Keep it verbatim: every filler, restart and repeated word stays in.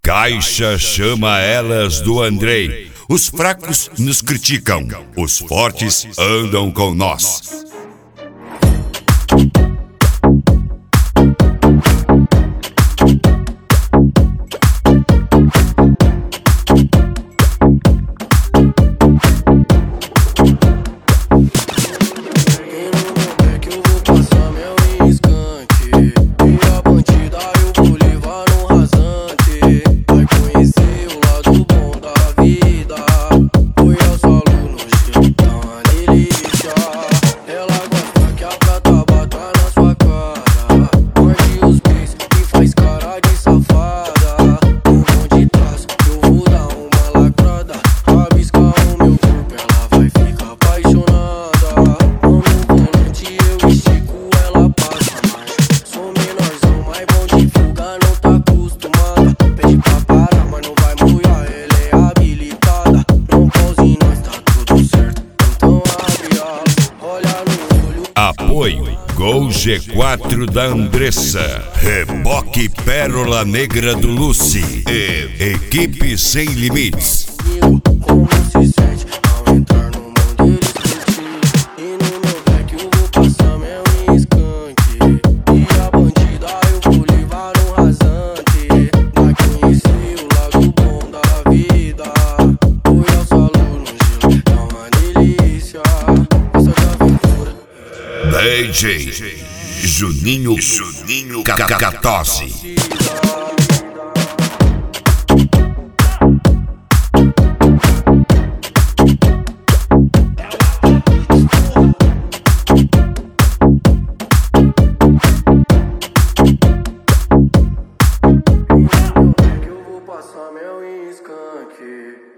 Caixa chama elas do Andrei. Os fracos nos criticam, os fortes andam com nós. Apoio Gol G quatro da Andressa, Reboque Pérola Negra do Lucy e Equipe Sem Limites. Como se sente ao entrar no mundo eles curtir? E no meu back eu vou passar meu skunk. E a bandida eu vou levar um rasante. Vai conhecer o lado bom da vida. Fui ao salão no gelo, é uma delícia. Essa de aventura. D J Juninho Juninho Cacatose. Eu vou passar meu skunk.